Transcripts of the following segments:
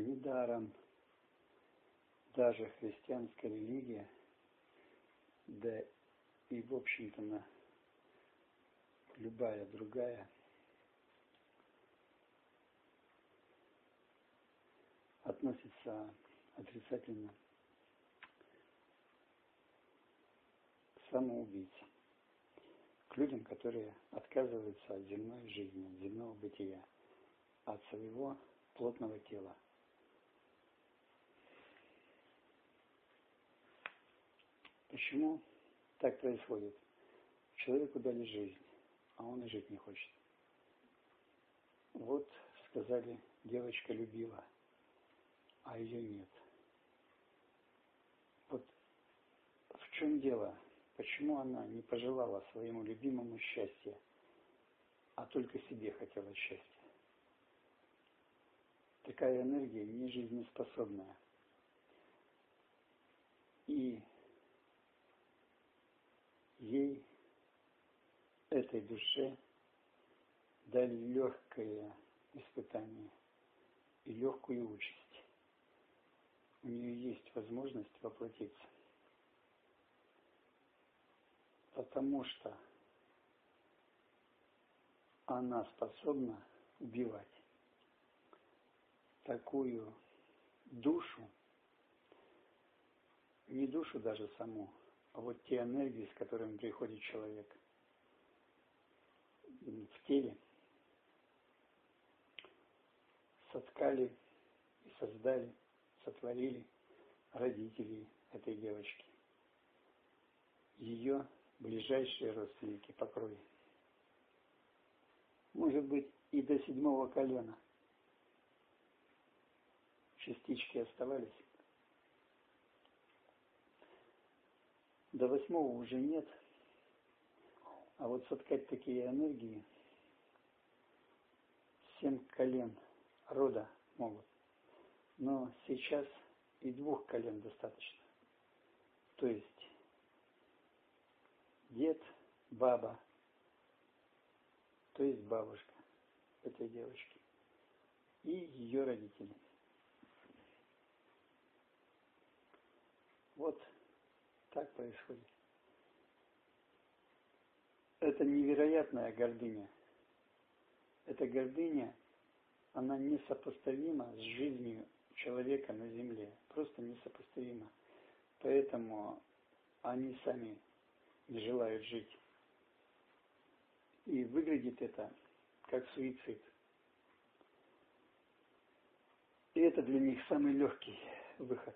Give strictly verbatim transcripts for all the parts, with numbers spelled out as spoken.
Недаром даже христианская религия, да и в общем-то на любая другая, относится отрицательно к самоубийцам, к людям, которые отказываются от земной жизни, от земного бытия, от своего плотного тела. Почему так происходит? Человеку дали жизнь, а он и жить не хочет. Вот сказали, девочка любила, а ее нет. Вот в чем дело? Почему она не пожелала своему любимому счастья, а только себе хотела счастья? Такая энергия не жизнеспособная. И ей, этой душе, дали легкое испытание и легкую участь. У нее есть возможность воплотиться. Потому что она способна убивать такую душу, не душу даже саму, а вот те энергии, с которыми приходит человек в теле, соткали и создали, сотворили родители этой девочки, ее ближайшие родственники по крови. Может быть, и до седьмого колена частички оставались. До восьмого уже нет. А вот соткать такие энергии семь колен рода могут. Но сейчас и двух колен достаточно. То есть дед, баба, то есть бабушка этой девочки и ее родители. Вот так происходит. Это невероятная гордыня. Эта гордыня, она несопоставима с жизнью человека на земле. Просто несопоставима. Поэтому они сами не желают жить. И выглядит это как суицид. И это для них самый легкий выход.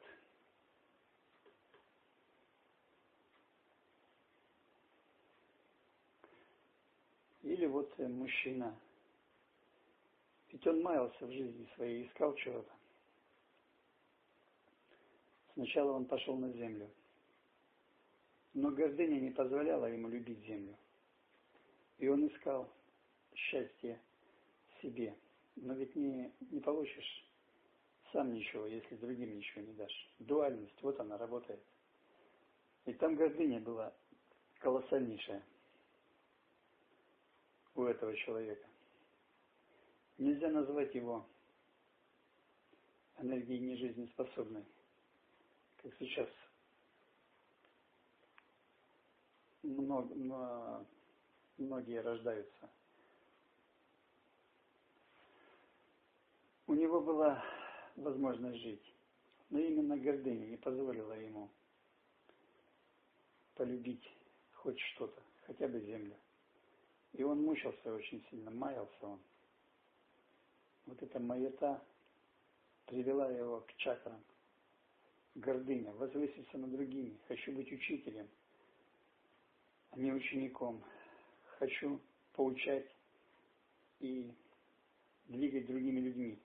Или вот мужчина, ведь он маялся в жизни своей, искал чего-то. Сначала он пошел на землю, но гордыня не позволяла ему любить землю. И он искал счастье себе. Но ведь не, не получишь сам ничего, если другим ничего не дашь. Дуальность, вот она работает. И там гордыня была колоссальнейшая у этого человека. Нельзя назвать его энергией нежизнеспособной, как сейчас много, многие рождаются. У него была возможность жить, но именно гордыня не позволила ему полюбить хоть что-то, хотя бы землю. И он мучился очень сильно, маялся он. Вот эта маята привела его к чакрам. Гордыня, возвыситься над другими. Хочу быть учителем, а не учеником. Хочу поучать и двигать другими людьми.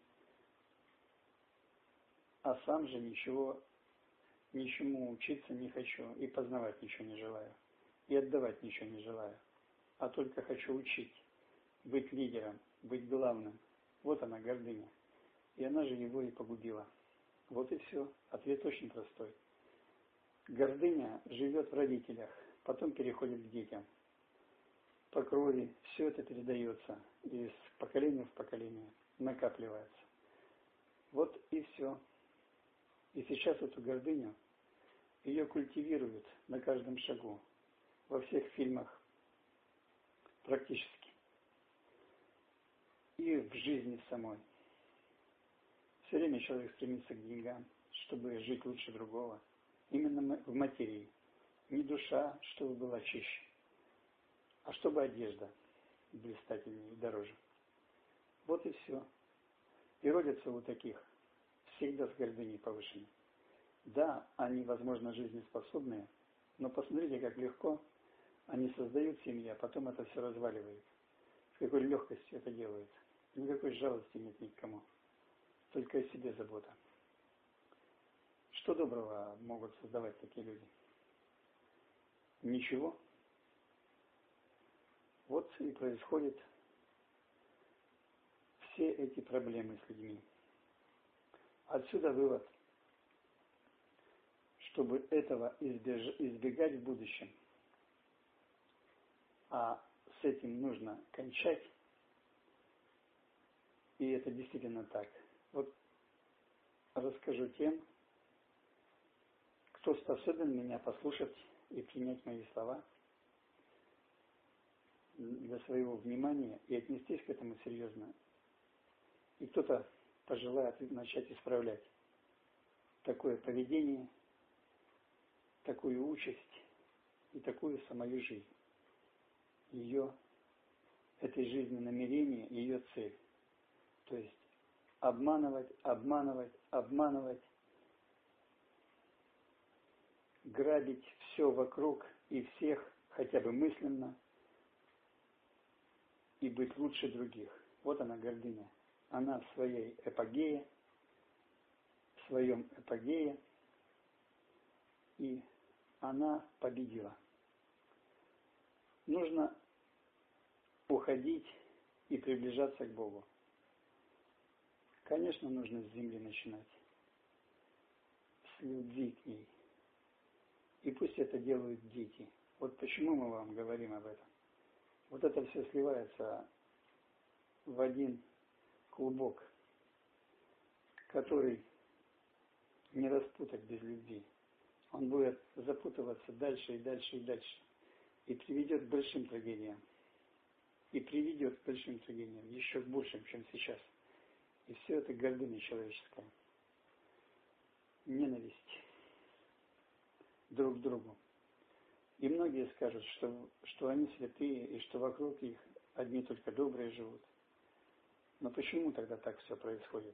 А сам же ничего, ничему учиться не хочу, и познавать ничего не желаю, и отдавать ничего не желаю. А только хочу учить, быть лидером, быть главным. Вот она, гордыня. И она же его и погубила. Вот и все. Ответ очень простой. Гордыня живет в родителях, потом переходит к детям. По крови все это передается из поколения в поколение, накапливается. Вот и все. И сейчас эту гордыню, ее культивируют на каждом шагу, во всех фильмах практически. И в жизни самой. Все время человек стремится к деньгам, чтобы жить лучше другого. Именно в материи. Не душа, чтобы была чище, а чтобы одежда блистательнее и дороже. Вот и все. И родятся у таких всегда с гордыней повышенной. Да, они, возможно, жизнеспособные, но посмотрите, как легко они создают семью, а потом это все разваливает. С какой легкостью это делают. Никакой жалости нет ни к кому. Только о себе забота. Что доброго могут создавать такие люди? Ничего. Вот и происходят все эти проблемы с людьми. Отсюда вывод, чтобы этого избеж... избегать в будущем, а с этим нужно кончать, и это действительно так. Вот расскажу тем, кто способен меня послушать и принять мои слова для своего внимания и отнестись к этому серьезно. И кто-то пожелает начать исправлять такое поведение, такую участь и такую самую жизнь. Ее, этой жизни намерение, ее цель. То есть обманывать, обманывать, обманывать, грабить все вокруг и всех, хотя бы мысленно, и быть лучше других. Вот она, гордыня. Она в своей эпогее, в своем эпогее, и она победила. Нужно уходить и приближаться к Богу. Конечно, нужно с земли начинать, с любви к ней. И пусть это делают дети. Вот почему мы вам говорим об этом. Вот это все сливается в один клубок, который не распутать без любви. Он будет запутываться дальше и дальше и дальше. И приведет к большим трагедиям. И приведет к большим трагедиям, еще к большим, чем сейчас. И все это гордыня человеческая. Ненависть друг к другу. И многие скажут, что, что они святые, и что вокруг их одни только добрые живут. Но почему тогда так все происходит?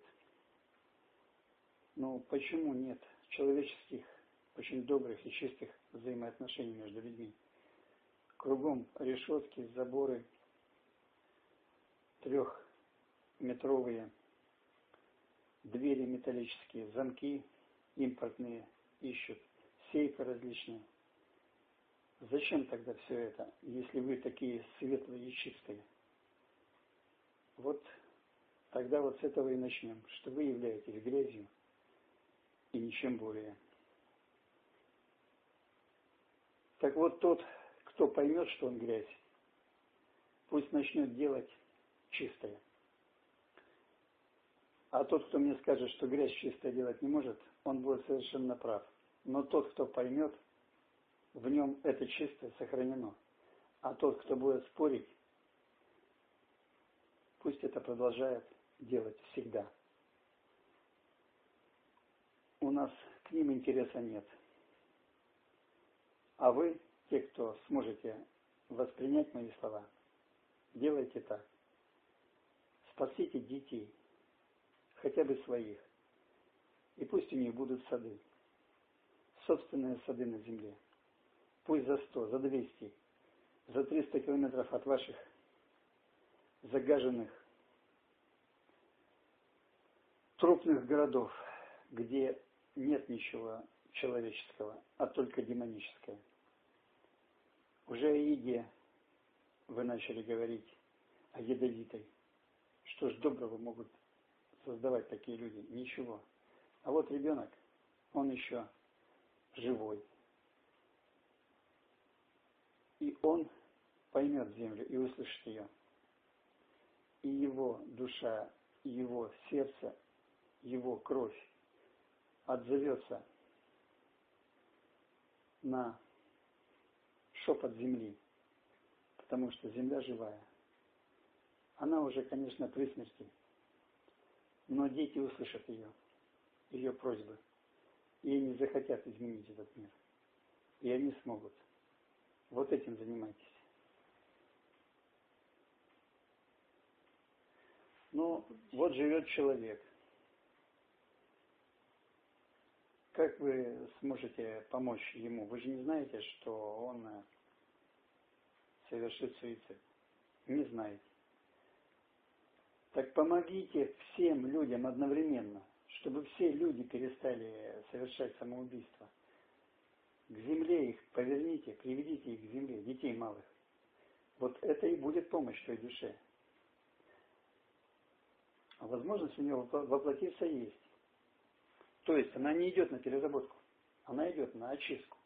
Ну, почему нет человеческих, очень добрых и чистых взаимоотношений между людьми? Кругом решетки, заборы, трехметровые, двери металлические, замки импортные ищут, сейфы различные. Зачем тогда все это, если вы такие светлые и чистые? Вот тогда вот с этого и начнем, что вы являетесь грязью и ничем более. Так вот тот, кто поймет, что он грязь, пусть начнет делать чистое. А тот, кто мне скажет, что грязь чистая делать не может, он будет совершенно прав. Но тот, кто поймет, в нем это чистое сохранено. А тот, кто будет спорить, пусть это продолжает делать всегда. У нас к ним интереса нет. А вы, те, кто сможете воспринять мои слова, делайте так. Спасите детей, хотя бы своих, и пусть у них будут сады, собственные сады на земле. Пусть за сто, за двести, за триста километров от ваших загаженных трупных городов, где нет ничего человеческого, а только демоническое. Уже о еде вы начали говорить, о ядовитой. Что ж доброго могут создавать такие люди? Ничего. А вот ребенок, он еще живой. И он поймет землю и услышит ее. И его душа, и его сердце, его кровь отзовется на шепот земли, потому что земля живая. Она уже, конечно, при смерти, но дети услышат ее, ее просьбы, и они захотят изменить этот мир, и они смогут. Вот этим занимайтесь. Ну, вот живет человек. Как вы сможете помочь ему? Вы же не знаете, что он совершит суицид. Не знаете. Так помогите всем людям одновременно, чтобы все люди перестали совершать самоубийство. К земле их поверните, приведите их к земле, детей малых. Вот это и будет помощь той душе. А возможность у нее воплотиться есть. То есть она не идет на переработку, она идет на очистку.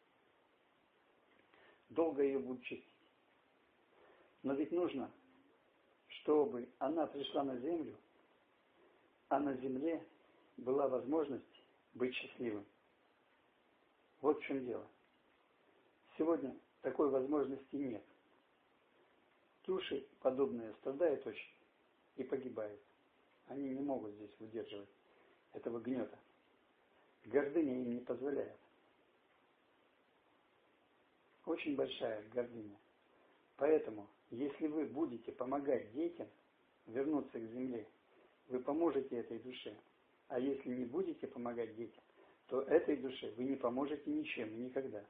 Долго ее будут чистить. Но ведь нужно, чтобы она пришла на землю, а на земле была возможность быть счастливым. Вот в чем дело. Сегодня такой возможности нет. Души подобные страдают очень и погибают. Они не могут здесь выдерживать этого гнета. Гордыня им не позволяет. Очень большая гордыня. Поэтому, если вы будете помогать детям вернуться к земле, вы поможете этой душе. А если не будете помогать детям, то этой душе вы не поможете ничем и никогда.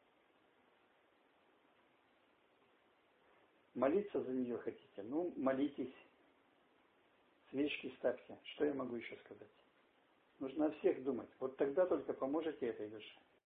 Молиться за нее хотите? Ну, молитесь. Свечки ставьте. Что я могу еще сказать? Нужно о всех думать. Вот тогда только поможете этой душе.